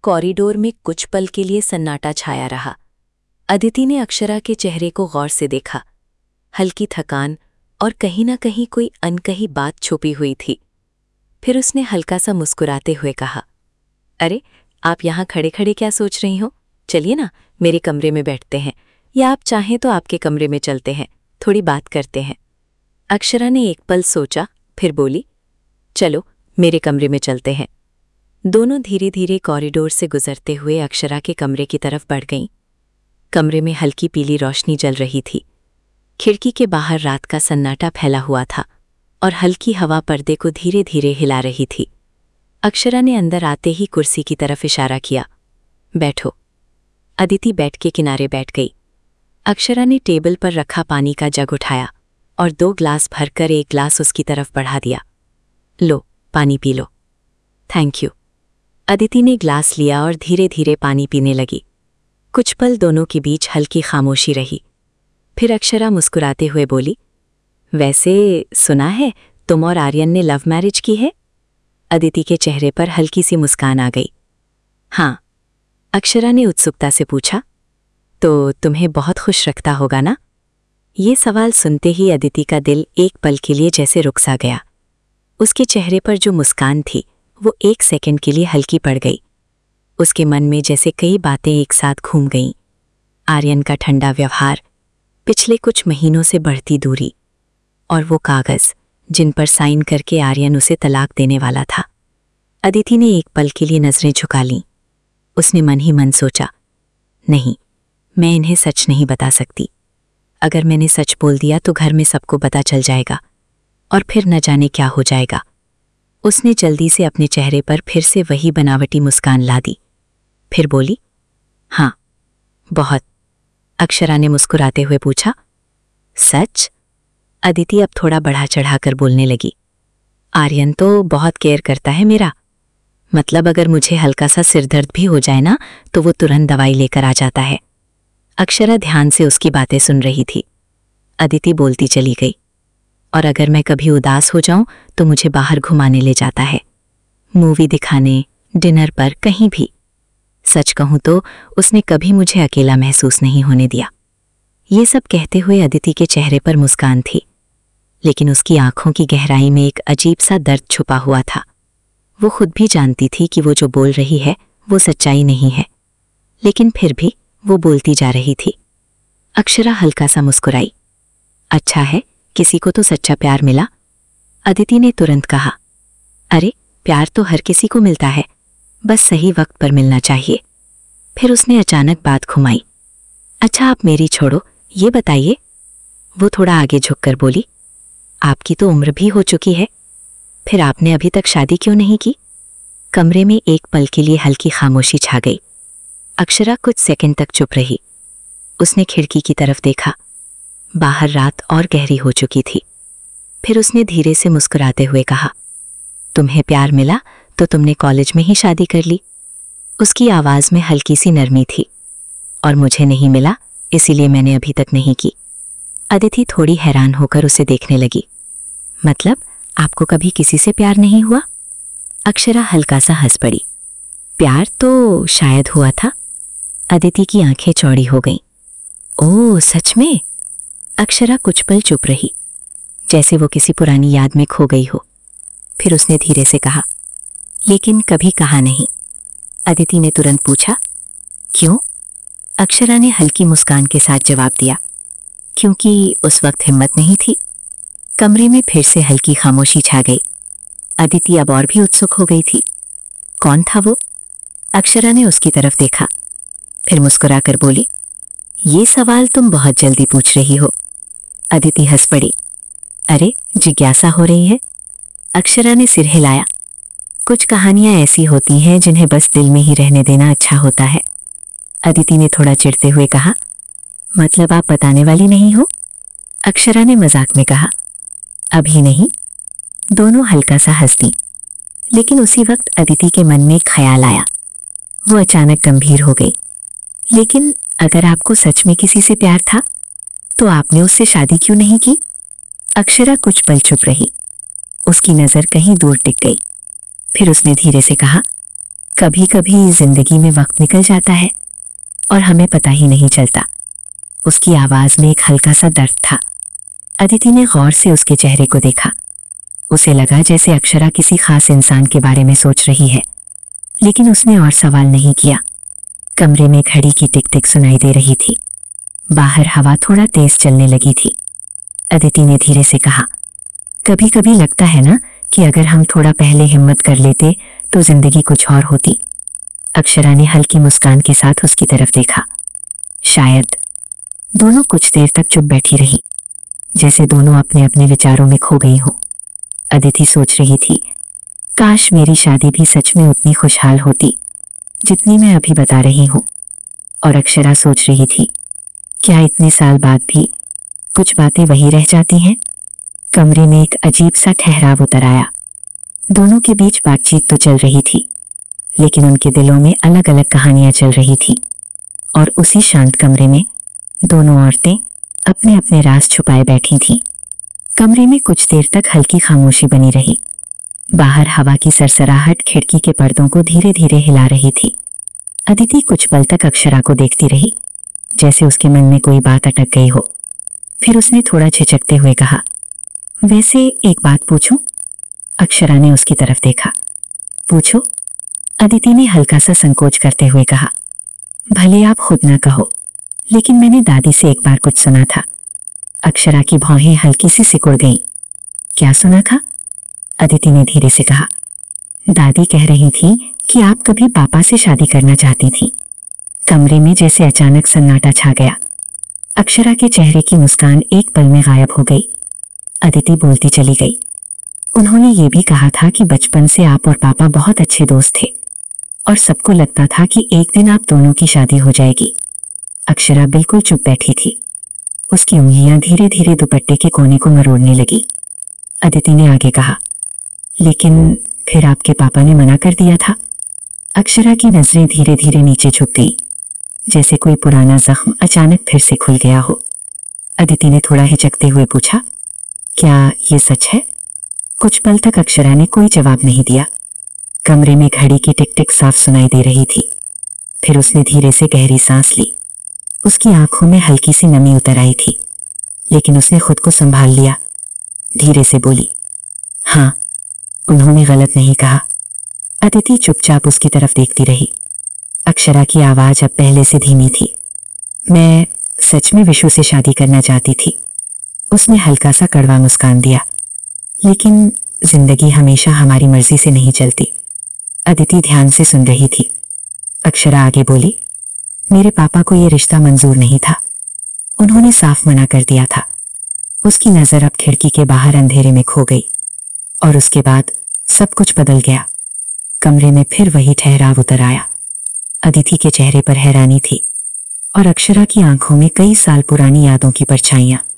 Corridor में कुछ पल के लिए सन्नाटा छाया रहा। अदिति ने अक्षरा के चेहरे को गौर से देखा। हल्की थकान और कहीं ना कहीं कोई अनकही बात छुपी हुई थी। फिर उसने हल्का सा मुस्कुराते हुए कहा, अरे आप यहाँ खड़े खड़े क्या सोच रही हो? चलिए ना, मेरे कमरे में बैठते हैं, या आप चाहें तो आपके कमरे में चलते हैं, थोड़ी बात करते हैं। अक्षरा ने एक पल सोचा, फिर बोली, चलो मेरे कमरे में चलते हैं। दोनों धीरे धीरे कॉरिडोर से गुजरते हुए अक्षरा के कमरे की तरफ बढ़ गईं। कमरे में हल्की पीली रोशनी जल रही थी। खिड़की के बाहर रात का सन्नाटा फैला हुआ था और हल्की हवा पर्दे को धीरे धीरे हिला रही थी। अक्षरा ने अंदर आते ही कुर्सी की तरफ इशारा किया, बैठो। अदिति बेड के किनारे बैठ गई। अक्षरा ने टेबल पर रखा पानी का जग उठाया और 2 ग्लास भरकर एक ग्लास उसकी तरफ बढ़ा दिया। लो, पानी पी लो। Thank you. अदिति ने ग्लास लिया और धीरे धीरे पानी पीने लगी। कुछ पल दोनों के बीच हल्की खामोशी रही। फिर अक्षरा मुस्कुराते हुए बोली, वैसे सुना है तुम और आर्यन ने लव मैरिज की है? अदिति के चेहरे पर हल्की सी मुस्कान आ गई। हाँ। अक्षरा ने उत्सुकता से पूछा, तो तुम्हें बहुत खुश रखता होगा ना? ये सवाल सुनते ही अदिति का दिल एक पल के लिए जैसे रुक सा गया। उसके चेहरे पर जो मुस्कान थी वो 1 सेकंड के लिए हल्की पड़ गई। उसके मन में जैसे कई बातें एक साथ घूम गईं। आर्यन का ठंडा व्यवहार, पिछले कुछ महीनों से बढ़ती दूरी, और वो कागज जिन पर साइन करके आर्यन उसे तलाक देने वाला था। अदिति ने एक पल के लिए नजरें झुका लीं। उसने मन ही मन सोचा, नहीं, मैं इन्हें सच नहीं बता सकती। अगर मैंने सच बोल दिया तो घर में सबको पता चल जाएगा और फिर न जाने क्या हो जाएगा। उसने जल्दी से अपने चेहरे पर फिर से वही बनावटी मुस्कान ला दी। फिर बोली, हाँ बहुत। अक्षरा ने मुस्कुराते हुए पूछा, सच? अदिति अब थोड़ा बढ़ा चढ़ाकर बोलने लगी, आर्यन तो बहुत केयर करता है मेरा। मतलब अगर मुझे हल्का सा सिरदर्द भी हो जाए ना तो वो तुरंत दवाई लेकर आ जाता है। अक्षरा ध्यान से उसकी बातें सुन रही थी। अदिति बोलती चली गई, और अगर मैं कभी उदास हो जाऊं तो मुझे बाहर घुमाने ले जाता है, मूवी दिखाने, डिनर पर, कहीं भी। सच कहूं तो उसने कभी मुझे अकेला महसूस नहीं होने दिया। ये सब कहते हुए अदिति के चेहरे पर मुस्कान थी, लेकिन उसकी आंखों की गहराई में एक अजीब सा दर्द छुपा हुआ था। वो खुद भी जानती थी कि वो जो बोल रही है वो सच्चाई नहीं है, लेकिन फिर भी वो बोलती जा रही थी। अक्षरा हल्का सा मुस्कुराई। अच्छा है, किसी को तो सच्चा प्यार मिला। अदिति ने तुरंत कहा, अरे प्यार तो हर किसी को मिलता है, बस सही वक्त पर मिलना चाहिए। फिर उसने अचानक बात घुमाई, अच्छा आप मेरी छोड़ो, ये बताइए। वो थोड़ा आगे झुककर बोली, आपकी तो उम्र भी हो चुकी है, फिर आपने अभी तक शादी क्यों नहीं की? कमरे में एक पल के लिए हल्की खामोशी छा गई। अक्षरा कुछ सेकंड तक चुप रही। उसने खिड़की की तरफ देखा। बाहर रात और गहरी हो चुकी थी। फिर उसने धीरे से मुस्कुराते हुए कहा, तुम्हें प्यार मिला तो तुमने कॉलेज में ही शादी कर ली। उसकी आवाज में हल्की सी नरमी थी। और मुझे नहीं मिला, इसीलिए मैंने अभी तक नहीं की। अदिति थोड़ी हैरान होकर उसे देखने लगी। मतलब आपको कभी किसी से प्यार नहीं हुआ? अक्षरा हल्का सा हंस पड़ी। प्यार तो शायद हुआ था। अदिति की आंखें चौड़ी हो गईं। ओह सच में? अक्षरा कुछ पल चुप रही, जैसे वो किसी पुरानी याद में खो गई हो। फिर उसने धीरे से कहा, लेकिन कभी कहा नहीं। अदिति ने तुरंत पूछा, क्यों? अक्षरा ने हल्की मुस्कान के साथ जवाब दिया, क्योंकि उस वक्त हिम्मत नहीं थी। कमरे में फिर से हल्की खामोशी छा गई। अदिति अब और भी उत्सुक हो गई थी। कौन था वो? अक्षरा ने उसकी तरफ देखा, फिर मुस्कुराकर बोली, ये सवाल तुम बहुत जल्दी पूछ रही हो। अदिति हंस पड़ी। अरे जिज्ञासा हो रही है? अक्षरा ने सिर हिलाया। कुछ कहानियां ऐसी होती हैं जिन्हें बस दिल में ही रहने देना अच्छा होता है। अदिति ने थोड़ा चिढ़ते हुए कहा, मतलब आप बताने वाली नहीं हो? अक्षरा ने मजाक में कहा, अभी नहीं। दोनों हल्का सा हंस दी। लेकिन उसी वक्त अदिति के मन में एक ख्याल आया। वो अचानक गंभीर हो गई। लेकिन अगर आपको सच में किसी से प्यार था तो आपने उससे शादी क्यों नहीं की? अक्षरा कुछ पल चुप रही। उसकी नजर कहीं दूर टिक गई। फिर उसने धीरे से कहा, कभी कभी जिंदगी में वक्त निकल जाता है और हमें पता ही नहीं चलता। उसकी आवाज में एक हल्का सा दर्द था। अदिति ने गौर से उसके चेहरे को देखा। उसे लगा जैसे अक्षरा किसी खास इंसान के बारे में सोच रही है, लेकिन उसने और सवाल नहीं किया। कमरे में घड़ी की टिक टिक सुनाई दे रही थी। बाहर हवा थोड़ा तेज चलने लगी थी। अदिति ने धीरे से कहा, कभी कभी लगता है ना कि अगर हम थोड़ा पहले हिम्मत कर लेते तो जिंदगी कुछ और होती। अक्षरा ने हल्की मुस्कान के साथ उसकी तरफ देखा। शायद। दोनों कुछ देर तक चुप बैठी रही, जैसे दोनों अपने अपने विचारों में खो गई हो। अदिति सोच रही थी, काश मेरी शादी भी सच में उतनी खुशहाल होती जितनी मैं अभी बता रही हूं। और अक्षरा सोच रही थी, क्या इतने साल बाद भी कुछ बातें वही रह जाती हैं। कमरे में एक अजीब सा ठहराव उतर आया। दोनों के बीच बातचीत तो चल रही थी, लेकिन उनके दिलों में अलग अलग कहानियां चल रही थी। और उसी शांत कमरे में दोनों औरतें अपने अपने राज छुपाए बैठी थीं। कमरे में कुछ देर तक हल्की खामोशी बनी रही। बाहर हवा की सरसराहट खिड़की के पर्दों को धीरे धीरे हिला रही थी। अदिति कुछ पल तक अक्षरा को देखती रही, जैसे उसके मन में कोई बात अटक गई हो। फिर उसने थोड़ा झिझकते हुए कहा, वैसे एक बात पूछूं? अक्षरा ने उसकी तरफ देखा। पूछो, अदिति ने हल्का सा संकोच करते हुए कहा। भले आप खुद ना कहो, लेकिन मैंने दादी से एक बार कुछ सुना था। अक्षरा की भौहें हल्की सी सिकुड़ गईं। क्या सुना था? अदिति ने धीरे से कहा। दादी कह रही थी कि आप कभी पापा से शादी करना चाहती थी। कमरे में जैसे अचानक सन्नाटा छा गया। अक्षरा के चेहरे की मुस्कान एक पल में गायब हो गई। अदिति बोलती चली गई, उन्होंने ये भी कहा था कि बचपन से आप और पापा बहुत अच्छे दोस्त थे और सबको लगता था कि एक दिन आप दोनों की शादी हो जाएगी। अक्षरा बिल्कुल चुप बैठी थी। उसकी उंगलियां धीरे धीरे दुपट्टे के कोने को मरोड़ने लगी। अदिति ने आगे कहा, लेकिन फिर आपके पापा ने मना कर दिया था। अक्षरा की नजरें धीरे धीरे नीचे झुक गई, जैसे कोई पुराना जख्म अचानक फिर से खुल गया हो। अदिति ने थोड़ा हिचकते हुए पूछा, क्या ये सच है? कुछ पल तक अक्षरा ने कोई जवाब नहीं दिया। कमरे में घड़ी की टिक टिक साफ सुनाई दे रही थी। फिर उसने धीरे से गहरी सांस ली। उसकी आंखों में हल्की सी नमी उतर आई थी, लेकिन उसने खुद को संभाल लिया। धीरे से बोली, हाँ, उन्होंने गलत नहीं कहा। अदिति चुपचाप उसकी तरफ देखती रही। अक्षरा की आवाज अब पहले से धीमी थी। मैं सच में विशु से शादी करना चाहती थी। उसने हल्का सा कड़वा मुस्कान दिया। लेकिन जिंदगी हमेशा हमारी मर्जी से नहीं चलती। अदिति ध्यान से सुन रही थी। अक्षरा आगे बोली, मेरे पापा को यह रिश्ता मंजूर नहीं था। उन्होंने साफ मना कर दिया था। उसकी नजर अब खिड़की के बाहर अंधेरे में खो गई और उसके बाद सब कुछ बदल गया। कमरे में फिर वही ठहराव उतर आया। अदिति के चेहरे पर हैरानी थी और अक्षरा की आंखों में कई साल पुरानी यादों की परछाइयां।